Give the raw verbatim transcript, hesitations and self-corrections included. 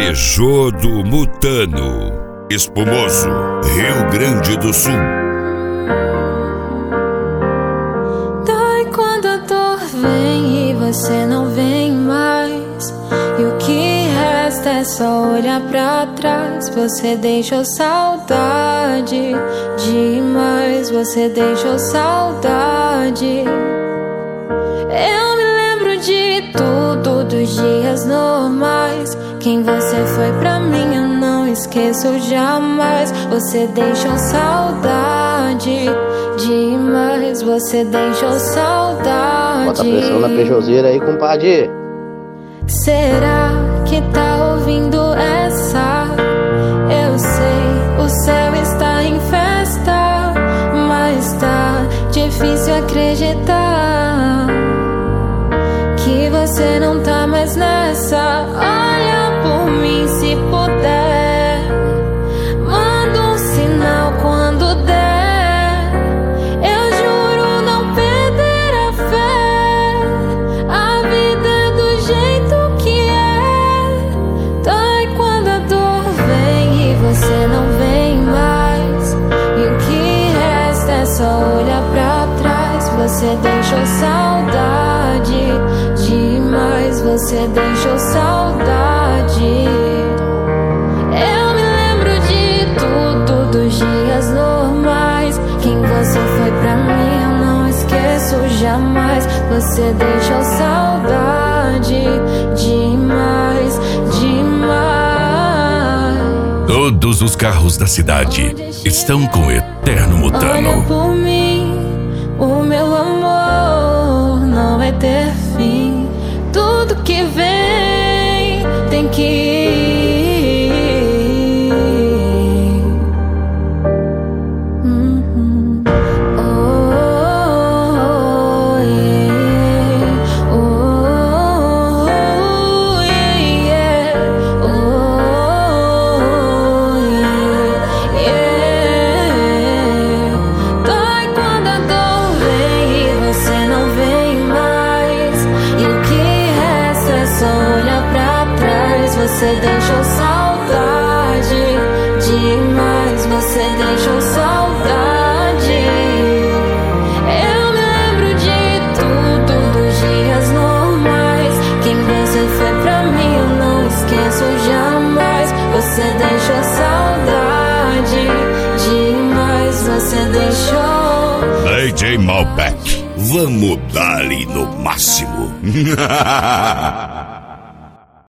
Brejodo Mutano, Espumoso, Rio Grande do Sul. Dói quando a dor vem e você não vem mais, e o que resta é só olhar pra trás. Você deixou saudade demais, você deixou saudade. Eu me lembro de tudo, dos dias normais. Quem você foi pra mim eu não esqueço jamais. Você deixou saudade demais, você deixou saudade. Bota pressão na Peugeotzeira aí, compadre. Será que tá ouvindo essa? Eu sei, o céu está em festa, mas tá difícil acreditar que você não tá mais nessa. Olha por mim se puder, manda um sinal quando der. Eu juro não perder a fé, a vida é do jeito que é. Dói quando a dor vem e você não vem mais, e o que resta é só olhar pra trás. Você deixou saudade demais, você deixou saudade. Eu me lembro de tudo, dos dias normais. Quem você foi pra mim eu não esqueço jamais. Você deixou saudade demais, demais. Todos os carros da cidade estão com o Eterno Mutano. Olha por mim, o meu amor não vai ter fim. Tudo que vem tem que ir. Uhum. Oh, yeah. Oh, yeah. Oh, yeah. Yeah. Dói quando a dor vem e você não vem mais, e o que resta é só olhar pra trás. Você deixou saudade demais, você deixou saudade. Eu me lembro de tudo, dos dias normais. Quem você foi pra mim eu não esqueço jamais. Você deixou saudade demais, você deixou. D J Malbec, vamos dar-lhe no máximo.